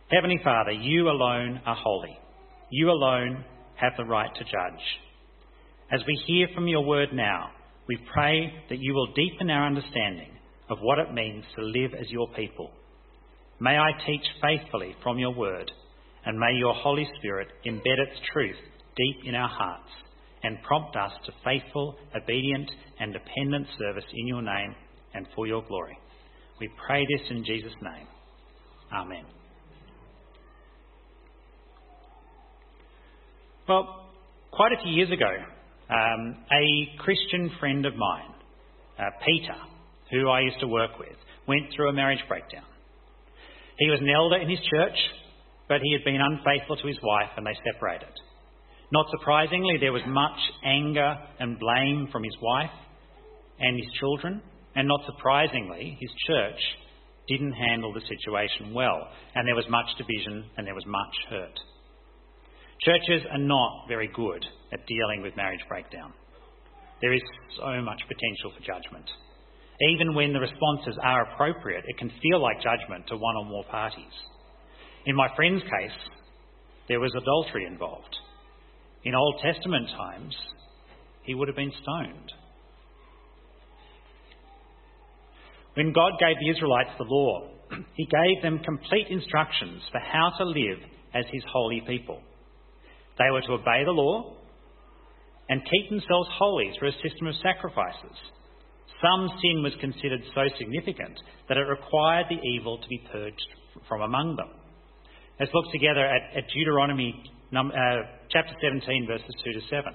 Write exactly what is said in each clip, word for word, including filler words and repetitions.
Heavenly Father, you alone are holy. You alone have the right to judge. As we hear from your word now, we pray that you will deepen our understanding of what it means to live as your people. May I teach faithfully from your word, and may your Holy Spirit embed its truth deep in our hearts and prompt us to faithful, obedient and dependent service in your name and for your glory. We pray this in Jesus' name. Amen. Well, quite a few years ago, um, a Christian friend of mine, uh, Peter, who I used to work with, went through a marriage breakdown. He was an elder in his church, but he had been unfaithful to his wife and they separated. Not surprisingly, there was much anger and blame from his wife and his children, and not surprisingly, his church didn't handle the situation well, and there was much division and there was much hurt. Churches are not very good at dealing with marriage breakdown. There is so much potential for judgment. Even when the responses are appropriate, it can feel like judgment to one or more parties. In my friend's case, there was adultery involved. In Old Testament times, he would have been stoned. When God gave the Israelites the law, he gave them complete instructions for how to live as his holy people. They were to obey the law and keep themselves holy through a system of sacrifices. Some sin was considered so significant that it required the evil to be purged from among them. Let's look together at, at Deuteronomy num, uh, chapter seventeen, verses two to seven.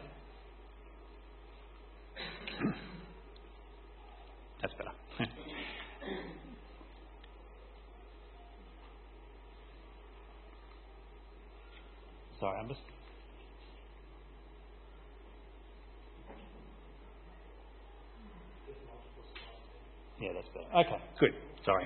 That's better. Sorry, I'm just... Yeah, that's better. Okay, good. Sorry.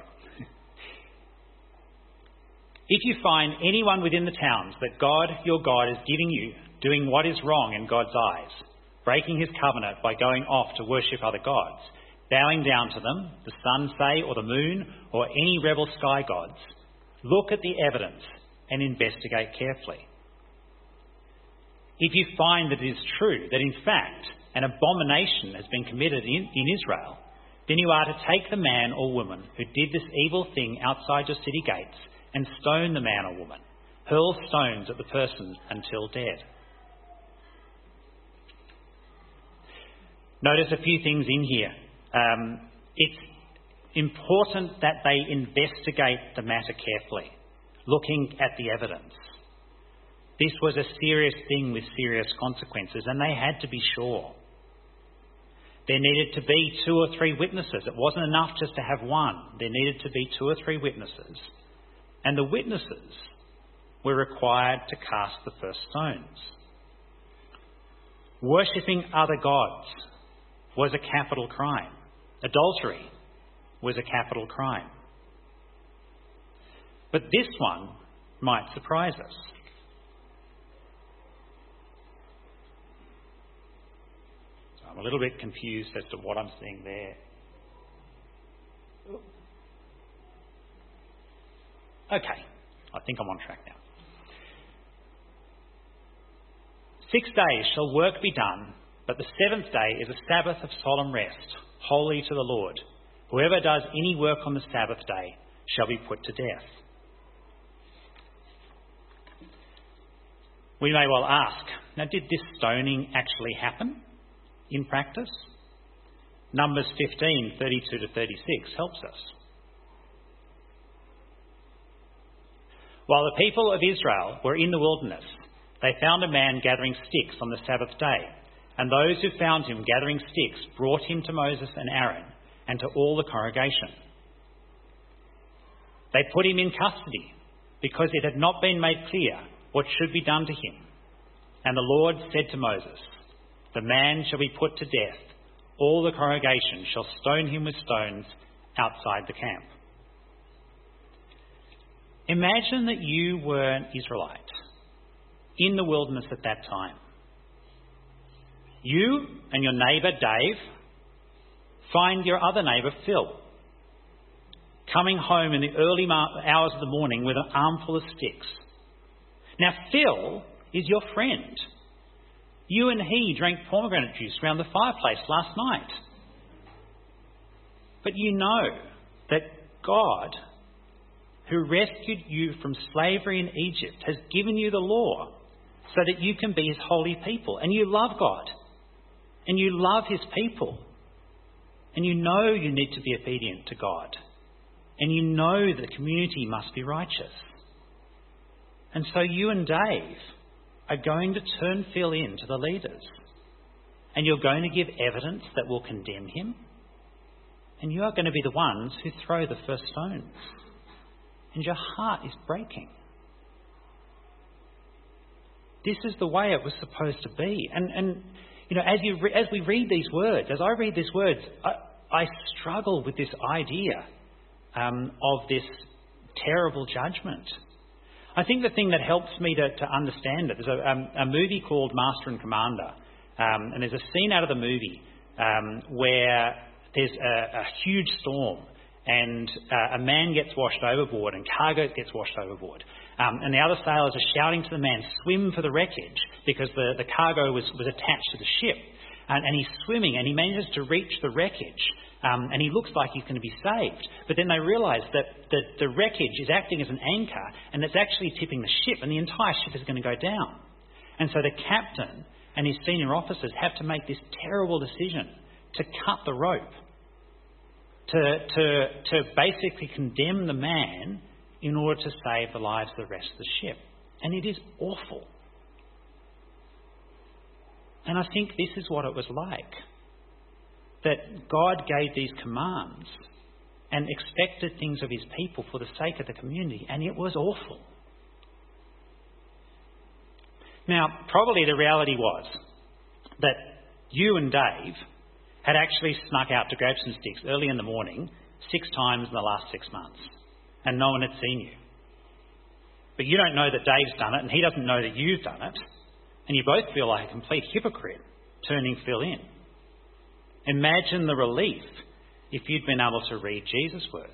If you find anyone within the towns that God, your God, is giving you, doing what is wrong in God's eyes, breaking his covenant by going off to worship other gods, bowing down to them, the sun, say, or the moon, or any rebel sky gods, look at the evidence and investigate carefully. If you find that it is true that in fact an abomination has been committed in, in Israel, then you are to take the man or woman who did this evil thing outside your city gates and stone the man or woman. Hurl stones at the person until dead. Notice a few things in here. Um, it's important that they investigate the matter carefully, looking at the evidence. This was a serious thing with serious consequences, and they had to be sure. There needed to be two or three witnesses. It wasn't enough just to have one. There needed to be two or three witnesses. And the witnesses were required to cast the first stones. Worshipping other gods was a capital crime. Adultery was a capital crime. But this one might surprise us. I'm a little bit confused as to what I'm seeing there. Okay, I think I'm on track now. Six days shall work be done, but the seventh day is a Sabbath of solemn rest, holy to the Lord. Whoever does any work on the Sabbath day shall be put to death. We may well ask, now did this stoning actually happen in practice? Numbers fifteen, thirty-two to thirty-six helps us. While the people of Israel were in the wilderness, they found a man gathering sticks on the Sabbath day, and those who found him gathering sticks brought him to Moses and Aaron and to all the congregation. They put him in custody because it had not been made clear what should be done to him. And the Lord said to Moses, "The man shall be put to death. All the congregation shall stone him with stones outside the camp." Imagine that you were an Israelite in the wilderness at that time. You and your neighbour Dave find your other neighbour Phil coming home in the early hours of the morning with an armful of sticks. Now, Phil is your friend. You and he drank pomegranate juice around the fireplace last night. But you know that God, who rescued you from slavery in Egypt, has given you the law so that you can be his holy people. And you love God. And you love his people. And you know you need to be obedient to God. And you know that the community must be righteous. And so you and Dave are going to turn Phil in to the leaders. And you're going to give evidence that will condemn him. And you are going to be the ones who throw the first stones. And your heart is breaking. This is the way it was supposed to be. And, and you know, as, you re- as we read these words, as I read these words, I, I struggle with this idea um, of this terrible judgment. I think the thing that helps me to, to understand it, there's a, um, a movie called Master and Commander, um, and there's a scene out of the movie um, where there's a, a huge storm and uh, a man gets washed overboard and cargo gets washed overboard. Um, and the other sailors are shouting to the man, swim for the wreckage, because the, the cargo was, was attached to the ship. And, and he's swimming and he manages to reach the wreckage. Um, and he looks like he's going to be saved. But then they realise that the, the wreckage is acting as an anchor and it's actually tipping the ship, and the entire ship is going to go down. And so the captain and his senior officers have to make this terrible decision to cut the rope, to, to, to basically condemn the man in order to save the lives of the rest of the ship. And it is awful. And I think this is what it was like. That God gave these commands and expected things of his people for the sake of the community, and it was awful. Now, probably the reality was that you and Dave had actually snuck out to grab some sticks early in the morning six times in the last six months, and no one had seen you. But you don't know that Dave's done it, and he doesn't know that you've done it, and you both feel like a complete hypocrite turning Phil in. Imagine the relief if you'd been able to read Jesus' words.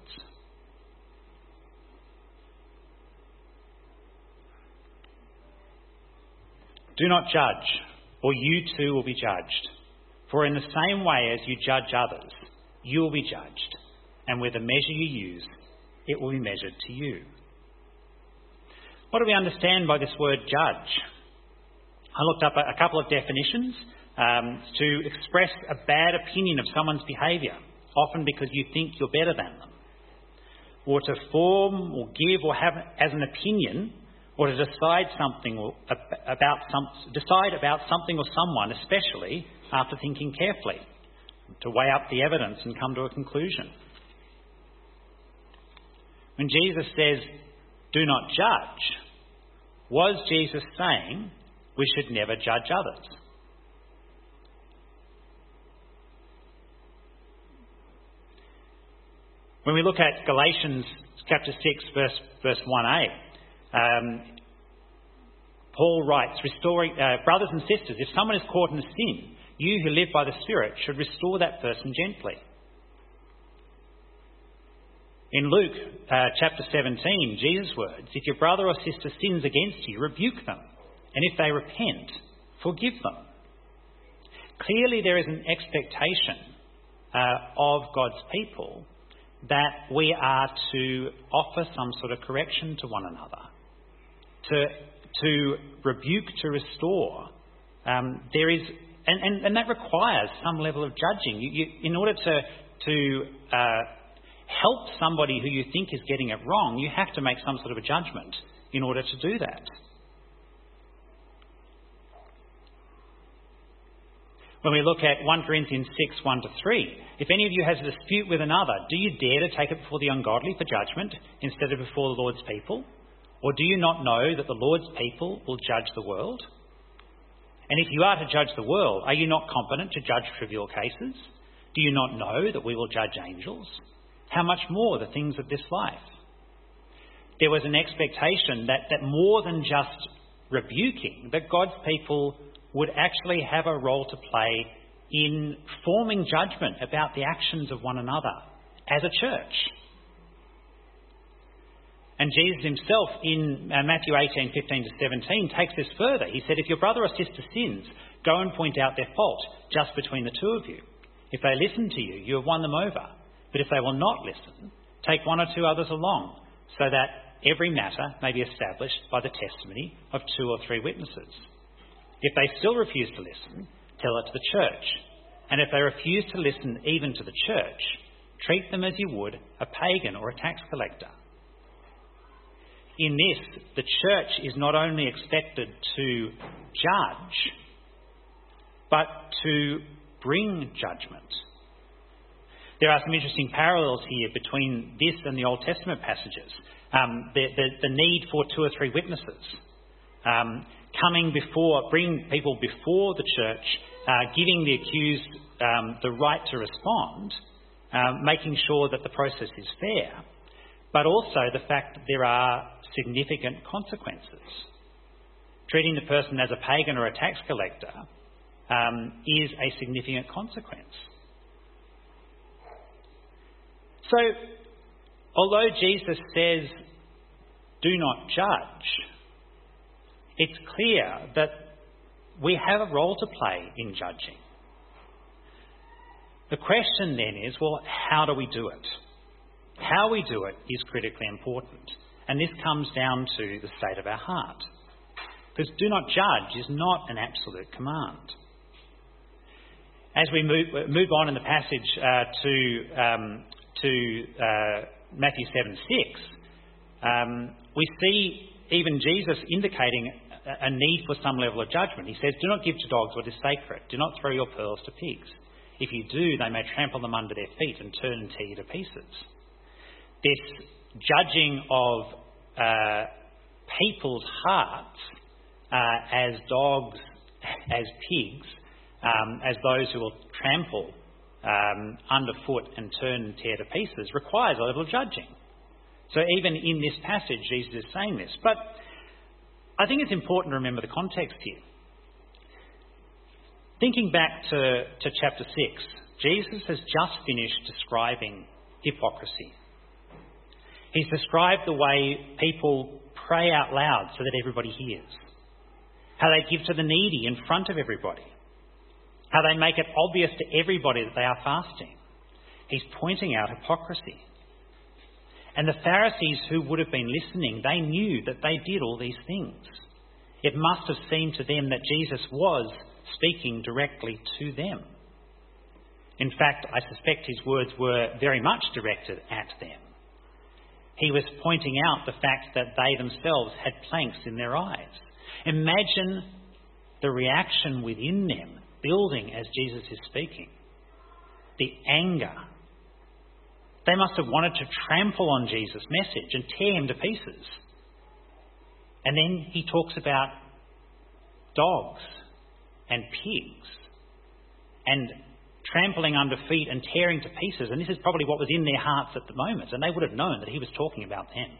Do not judge, or you too will be judged. For in the same way as you judge others, you will be judged. And with the measure you use, it will be measured to you. What do we understand by this word judge? I looked up a couple of definitions. Um, to express a bad opinion of someone's behaviour, often because you think you're better than them. Or to form or give or have as an opinion, or to decide something or about some, decide about something or someone, especially after thinking carefully, to weigh up the evidence and come to a conclusion. When Jesus says, do not judge, was Jesus saying we should never judge others? When we look at Galatians chapter six, verse, verse one a, um, Paul writes, restoring, uh, brothers and sisters, if someone is caught in a sin, you who live by the Spirit should restore that person gently. In Luke uh, chapter seventeen, Jesus' words, if your brother or sister sins against you, rebuke them, and if they repent, forgive them. Clearly there is an expectation uh, of God's people that we are to offer some sort of correction to one another, to to rebuke, to restore. Um, there is, and, and, and that requires some level of judging. You, you, in order to to uh, help somebody who you think is getting it wrong, you have to make some sort of a judgment in order to do that. When we look at First Corinthians six, one to three, if any of you has a dispute with another, do you dare to take it before the ungodly for judgment instead of before the Lord's people? Or do you not know that the Lord's people will judge the world? And if you are to judge the world, are you not competent to judge trivial cases? Do you not know that we will judge angels? How much more the things of this life? There was an expectation that, that more than just rebuking, that God's people would actually have a role to play in forming judgment about the actions of one another as a church. And Jesus himself in uh, Matthew eighteen, fifteen to seventeen takes this further. He said, if your brother or sister sins, go and point out their fault just between the two of you. If they listen to you, you have won them over. But if they will not listen, take one or two others along, so that every matter may be established by the testimony of two or three witnesses. If they still refuse to listen, tell it to the church. And if they refuse to listen even to the church, treat them as you would a pagan or a tax collector. In this, the church is not only expected to judge, but to bring judgment. There are some interesting parallels here between this and the Old Testament passages. Um, the, the, the need for two or three witnesses. Um, coming before, bringing people before the church, uh, giving the accused um, the right to respond, um, making sure that the process is fair, but also the fact that there are significant consequences. Treating the person as a pagan or a tax collector um, is a significant consequence. So, although Jesus says, do not judge, it's clear that we have a role to play in judging. The question then is, well, how do we do it? How we do it is critically important. And this comes down to the state of our heart. Because do not judge is not an absolute command. As we move, move on in the passage uh, to, um, to uh, Matthew seven six, um, we see even Jesus indicating a, a need for some level of judgment. He says, do not give to dogs what is sacred. Do not throw your pearls to pigs. If you do, they may trample them under their feet and turn and tear you to pieces. This judging of uh, people's hearts uh, as dogs, as pigs, um, as those who will trample um, underfoot and turn and tear to pieces, requires a level of judging. So even in this passage, Jesus is saying this. But I think it's important to remember the context here. Thinking back to, to chapter six, Jesus has just finished describing hypocrisy. He's described the way people pray out loud so that everybody hears. How they give to the needy in front of everybody. How they make it obvious to everybody that they are fasting. He's pointing out hypocrisy. And the Pharisees who would have been listening, they knew that they did all these things. It must have seemed to them that Jesus was speaking directly to them. In fact, I suspect his words were very much directed at them. He was pointing out the fact that they themselves had planks in their eyes. Imagine the reaction within them building as Jesus is speaking. The anger. They must have wanted to trample on Jesus' message and tear him to pieces. And then he talks about dogs and pigs and trampling under feet and tearing to pieces. And this is probably what was in their hearts at the moment. And they would have known that he was talking about them.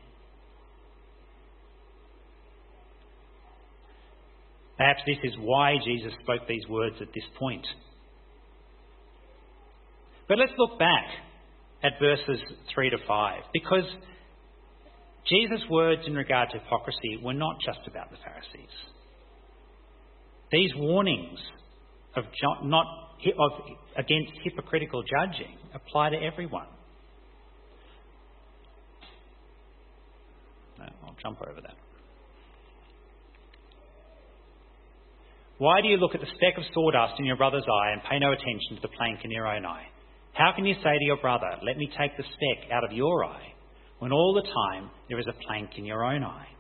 Perhaps this is why Jesus spoke these words at this point. But let's look back at verses three to five, because Jesus' words in regard to hypocrisy were not just about the Pharisees. These warnings of not of against hypocritical judging apply to everyone. No, I'll jump over that. Why do you look at the speck of sawdust in your brother's eye and pay no attention to the plank in your own eye? How can you say to your brother, let me take the speck out of your eye, when all the time there is a plank in your own eye?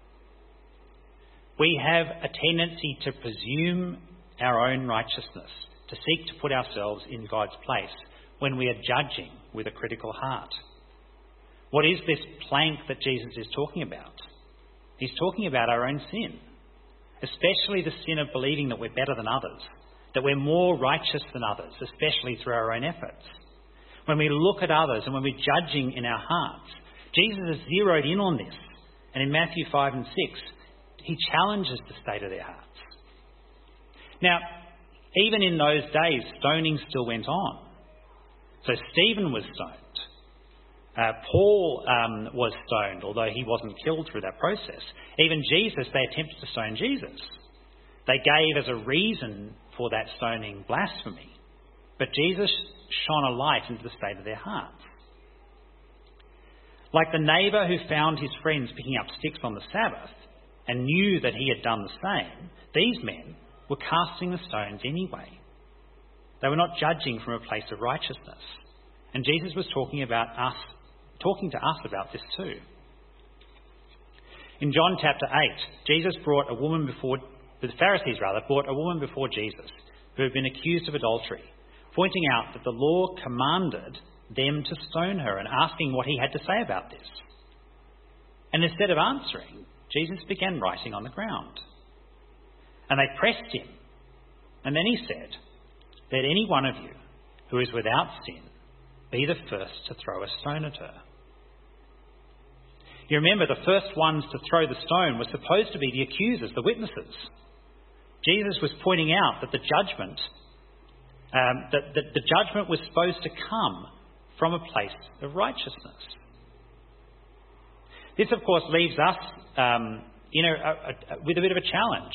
We have a tendency to presume our own righteousness, to seek to put ourselves in God's place when we are judging with a critical heart. What is this plank that Jesus is talking about? He's talking about our own sin, especially the sin of believing that we're better than others, that we're more righteous than others, especially through our own efforts. When we look at others and when we're judging in our hearts, Jesus has zeroed in on this. And in Matthew five and six, he challenges the state of their hearts. Now, even in those days, stoning still went on. So Stephen was stoned. Uh, Paul um, was stoned, although he wasn't killed through that process. Even Jesus, they attempted to stone Jesus. They gave as a reason for that stoning blasphemy. But Jesus shone a light into the state of their hearts. Like the neighbour who found his friends picking up sticks on the Sabbath and knew that he had done the same, these men were casting the stones anyway. They were not judging from a place of righteousness. And Jesus was talking about us, talking to us about this too. In John chapter eight, Jesus brought a woman before, the Pharisees rather, brought a woman before Jesus who had been accused of adultery, pointing out that the law commanded them to stone her and asking what he had to say about this. And instead of answering, Jesus began writing on the ground. And they pressed him. And then he said, "Let any one of you who is without sin be the first to throw a stone at her." You remember, the first ones to throw the stone were supposed to be the accusers, the witnesses. Jesus was pointing out that the judgment, um, that, that the judgment was supposed to come from a place of righteousness. This, of course, leaves us um, in a, a, a, with a bit of a challenge.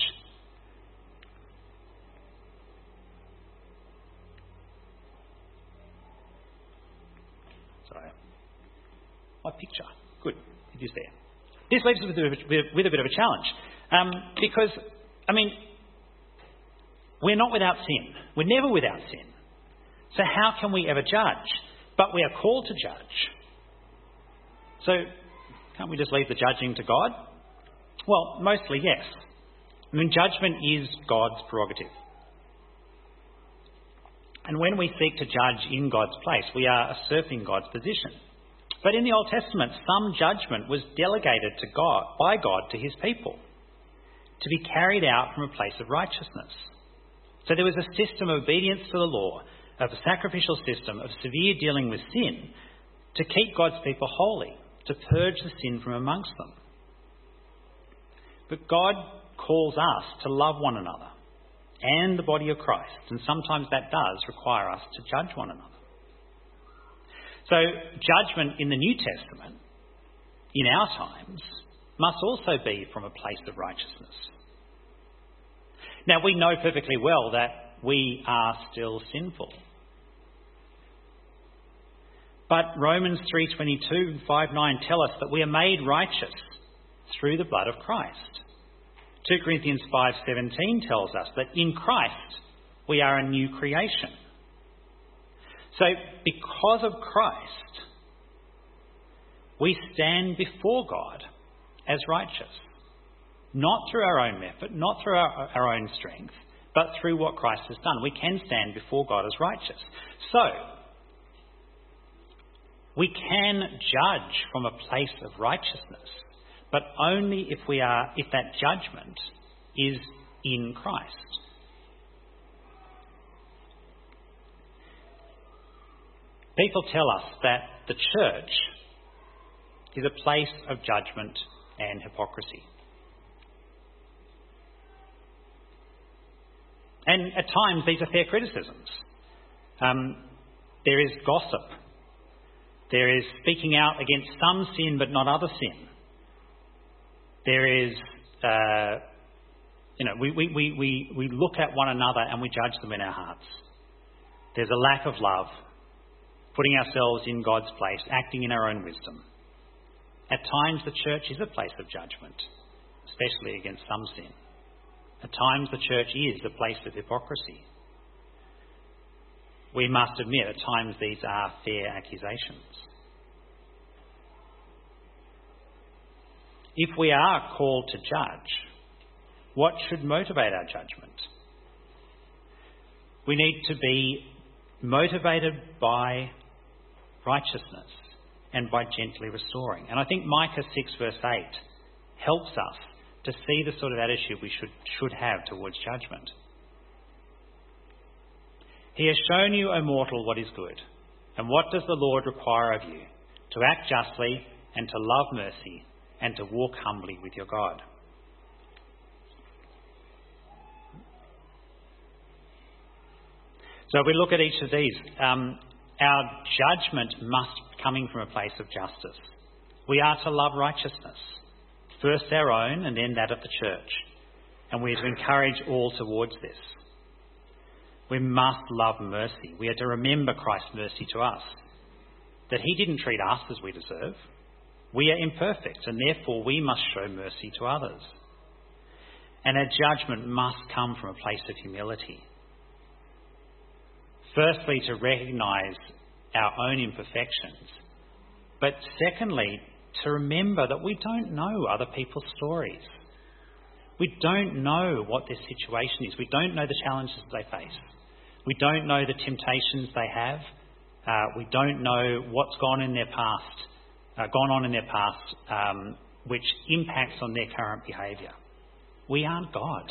Sorry. My picture. Good. It is there. This leaves us with a, with a bit of a challenge. Um, because, I mean, we're not without sin. We're never without sin. So how can we ever judge? But we are called to judge. So can't we just leave the judging to God? Well, mostly yes. I mean, judgment is God's prerogative. And when we seek to judge in God's place, we are usurping God's position. But in the Old Testament, some judgment was delegated to God, by God to his people, to be carried out from a place of righteousness. So there was a system of obedience to the law, of a sacrificial system of severe dealing with sin, to keep God's people holy, to purge the sin from amongst them. But God calls us to love one another and the body of Christ, and sometimes that does require us to judge one another. So judgment in the New Testament, in our times, must also be from a place of righteousness. Now, we know perfectly well that we are still sinful. But Romans three twenty-two and five nine tell us that we are made righteous through the blood of Christ. two Corinthians five seventeen tells us that in Christ we are a new creation. So because of Christ, we stand before God as righteous. Not through our own effort, not through our, our own strength, but through what Christ has done. We can stand before God as righteous. So, we can judge from a place of righteousness, but only if we are, if that judgment is in Christ. People tell us that the church is a place of judgment and hypocrisy. And at times these are fair criticisms. Um, there is gossip. There is speaking out against some sin but not other sin. There is, uh, you know, we, we, we, we, we look at one another and we judge them in our hearts. There's a lack of love, putting ourselves in God's place, acting in our own wisdom. At times the church is a place of judgment, especially against some sin. At times the church is a place of hypocrisy. We must admit at times these are fair accusations. If we are called to judge, what should motivate our judgment? We need to be motivated by righteousness and by gently restoring. And I think Micah six verse eight helps us to see the sort of attitude we should, should have towards judgment. He has shown you, O mortal, what is good. And what does the Lord require of you? To act justly and to love mercy and to walk humbly with your God. So if we look at each of these, um, our judgment must coming from a place of justice. We are to love righteousness, first our own and then that of the church, and we are to encourage all towards this. We must love mercy. We are to remember Christ's mercy to us, that he didn't treat us as we deserve. We are imperfect, and therefore we must show mercy to others. And our judgment must come from a place of humility. Firstly, to recognise our own imperfections, but secondly, to remember that we don't know other people's stories. We don't know what their situation is. We don't know the challenges they face. We don't know the temptations they have. Uh, we don't know what's gone in their past, uh, gone on in their past, um, which impacts on their current behaviour. We aren't God.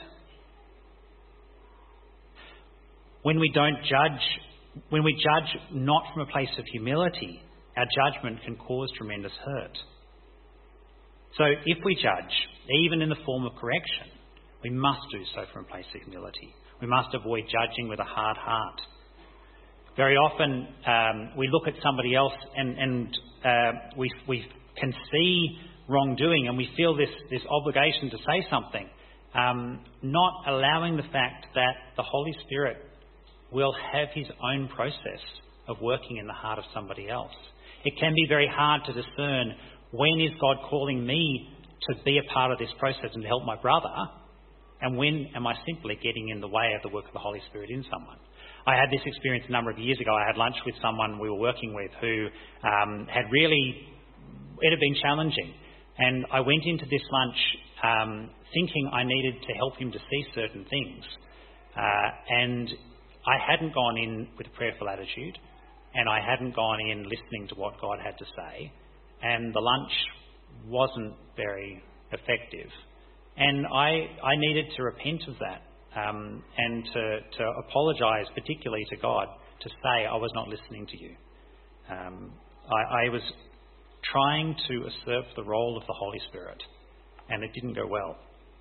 When we don't judge, when we judge not from a place of humility, our judgment can cause tremendous hurt. So if we judge, even in the form of correction, we must do so from a place of humility. We must avoid judging with a hard heart. Very often um, we look at somebody else and, and uh, we, we can see wrongdoing and we feel this, this obligation to say something, um, not allowing the fact that the Holy Spirit will have his own process of working in the heart of somebody else. It can be very hard to discern, when is God calling me to be a part of this process and to help my brother, and when am I simply getting in the way of the work of the Holy Spirit in someone? I had this experience a number of years ago. I had lunch with someone we were working with who um, had really, it had been challenging. And I went into this lunch um, thinking I needed to help him to see certain things. Uh, and I hadn't gone in with a prayerful attitude, and I hadn't gone in listening to what God had to say. And the lunch wasn't very effective. And I, I needed to repent of that um, and to, to apologise, particularly to God, to say I was not listening to you. Um, I, I was trying to usurp the role of the Holy Spirit, and it didn't go well.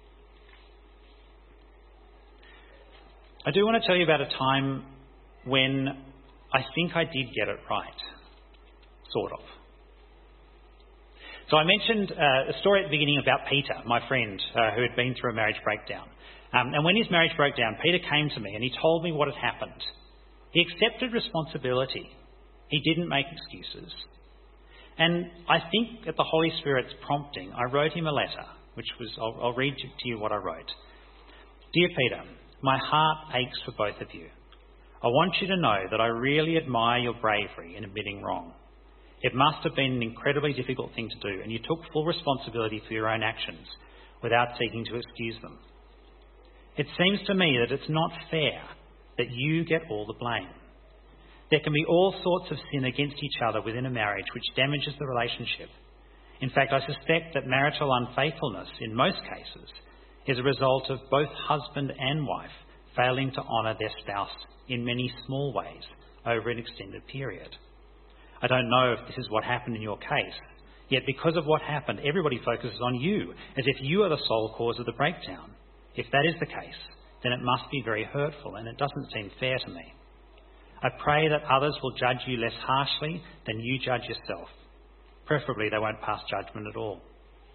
I do want to tell you about a time when I think I did get it right, sort of. So I mentioned uh, a story at the beginning about Peter, my friend, uh, who had been through a marriage breakdown. Um, and when his marriage broke down, Peter came to me and he told me what had happened. He accepted responsibility. He didn't make excuses. And I think at the Holy Spirit's prompting, I wrote him a letter, which was, I'll, I'll read to you what I wrote. Dear Peter, my heart aches for both of you. I want you to know that I really admire your bravery in admitting wrong. It must have been an incredibly difficult thing to do, and you took full responsibility for your own actions without seeking to excuse them. It seems to me that it's not fair that you get all the blame. There can be all sorts of sin against each other within a marriage which damages the relationship. In fact, I suspect that marital unfaithfulness, in most cases, is a result of both husband and wife failing to honour their spouse in many small ways over an extended period. I don't know if this is what happened in your case, yet because of what happened, everybody focuses on you, as if you are the sole cause of the breakdown. If that is the case, then it must be very hurtful, and it doesn't seem fair to me. I pray that others will judge you less harshly than you judge yourself. Preferably, they won't pass judgment at all.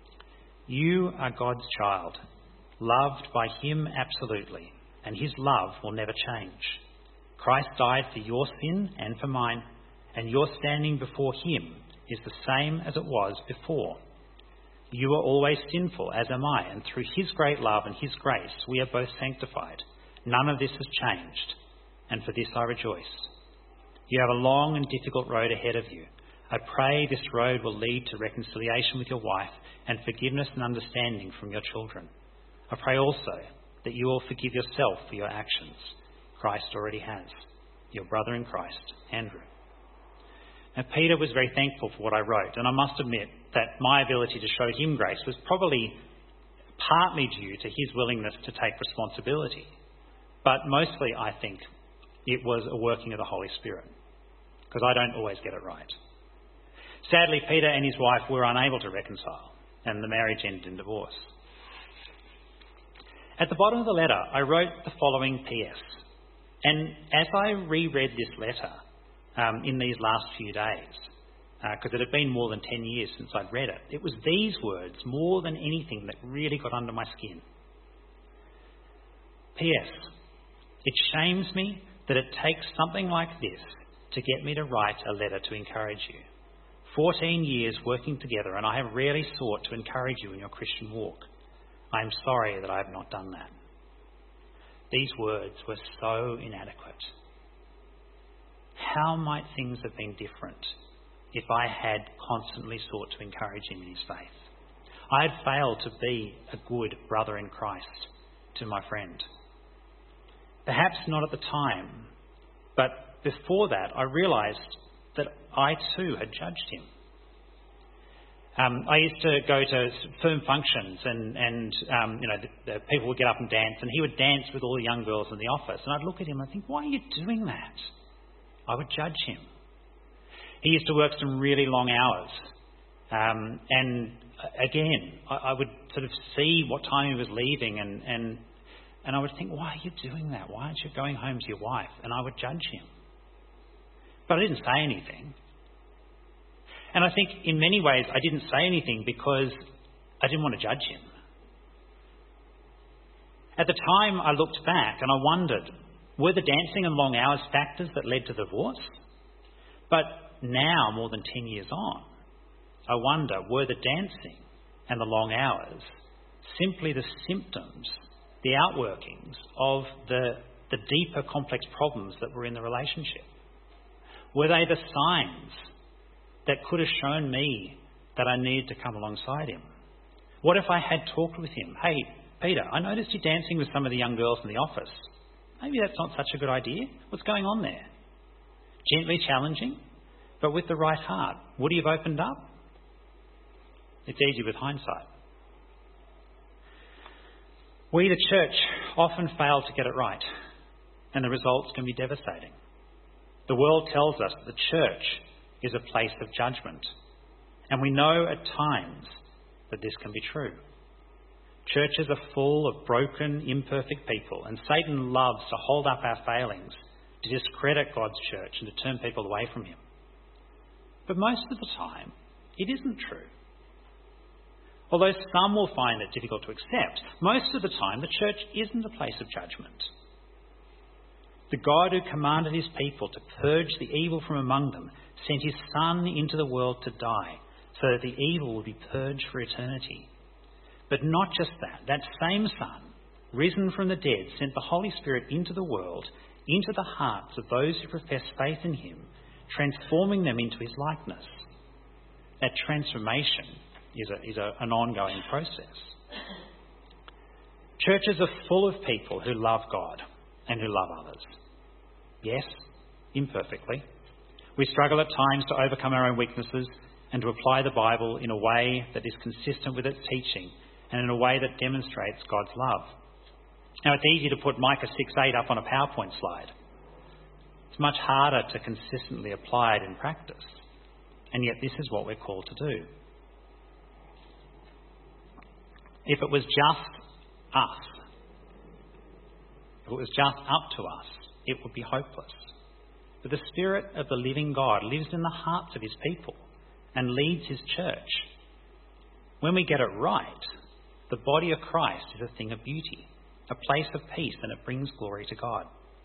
You are God's child, loved by him absolutely, and his love will never change. Christ died for your sin and for mine, and your standing before him is the same as it was before. You are always sinful, as am I, and through his great love and his grace we are both sanctified. None of this has changed, and for this I rejoice. You have a long and difficult road ahead of you. I pray this road will lead to reconciliation with your wife and forgiveness and understanding from your children. I pray also that you will forgive yourself for your actions. Christ already has. Your brother in Christ, Andrew. Now, Peter was very thankful for what I wrote, and I must admit that my ability to show him grace was probably partly due to his willingness to take responsibility. But mostly, I think, it was a working of the Holy Spirit, because I don't always get it right. Sadly, Peter and his wife were unable to reconcile, and the marriage ended in divorce. At the bottom of the letter, I wrote the following P S. And as I reread this letter um, in these last few days, because uh, it had been more than ten years since I'd read it. It was these words, more than anything, that really got under my skin. P S. It shames me that it takes something like this to get me to write a letter to encourage you. Fourteen years working together, and I have rarely sought to encourage you in your Christian walk. I am sorry that I have not done that. These words were so inadequate. How might things have been different if I had constantly sought to encourage him in his faith? I had failed to be a good brother in Christ to my friend. Perhaps not at the time, but before that I realised that I too had judged him. Um, I used to go to firm functions and, and um, you know, the, the people would get up and dance, and he would dance with all the young girls in the office. And I'd look at him and think, why are you doing that? I would judge him. He used to work some really long hours. Um, and again, I, I would sort of see what time he was leaving, and, and, and I would think, why are you doing that? Why aren't you going home to your wife? And I would judge him. But I didn't say anything. And I think in many ways I didn't say anything because I didn't want to judge him. At the time I looked back and I wondered, were the dancing and long hours factors that led to divorce? But now, more than ten years on, I wonder, were the dancing and the long hours simply the symptoms, the outworkings of the, the deeper complex problems that were in the relationship? Were they the signs that could have shown me that I needed to come alongside him? What if I had talked with him? Hey, Peter, I noticed you dancing with some of the young girls in the office. Maybe that's not such a good idea. What's going on there? Gently challenging, but with the right heart. Would he have opened up? It's easy with hindsight. We, the church, often fail to get it right, and the results can be devastating. The world tells us that the church is a place of judgment, and we know at times that this can be true. Churches are full of broken, imperfect people, and Satan loves to hold up our failings, to discredit God's church and to turn people away from him. But most of the time, it isn't true. Although some will find it difficult to accept, most of the time the church isn't a place of judgment. The God who commanded his people to purge the evil from among them sent his Son into the world to die, so that the evil would be purged for eternity. But not just that, that same Son, risen from the dead, sent the Holy Spirit into the world, into the hearts of those who profess faith in him, transforming them into his likeness. That transformation is, a, is a, an ongoing process. Churches are full of people who love God and who love others. Yes, imperfectly. We struggle at times to overcome our own weaknesses and to apply the Bible in a way that is consistent with its teaching and in a way that demonstrates God's love. Now, it's easy to put Micah six eight up on a PowerPoint slide. It's much harder to consistently apply it in practice. And yet this is what we're called to do. If it was just us, if it was just up to us, it would be hopeless. But the Spirit of the living God lives in the hearts of his people and leads his church. When we get it right, the body of Christ is a thing of beauty, a place of peace, and it brings glory to God.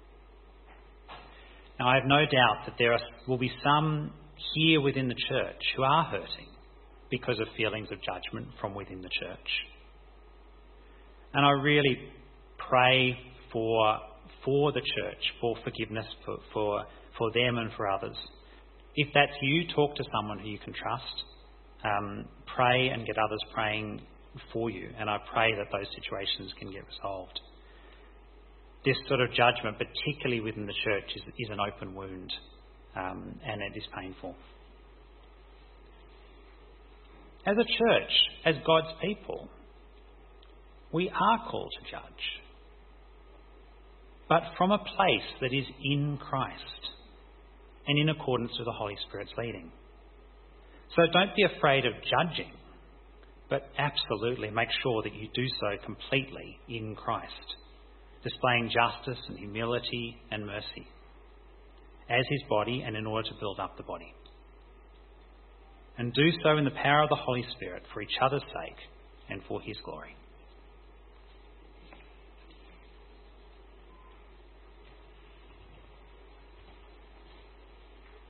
Now, I have no doubt that there are, will be some here within the church who are hurting because of feelings of judgment from within the church. And I really pray for, for the church, for forgiveness, for, for, for them and for others. If that's you, talk to someone who you can trust. Um, pray and get others praying for you. And I pray that those situations can get resolved. This sort of judgment, particularly within the church, is, is an open wound, um, and it is painful. As a church, as God's people, we are called to judge, but from a place that is in Christ and in accordance with the Holy Spirit's leading. So don't be afraid of judging, but absolutely make sure that you do so completely in Christ, displaying justice and humility and mercy as his body and in order to build up the body. and do so in the power of the Holy Spirit for each other's sake and for his glory.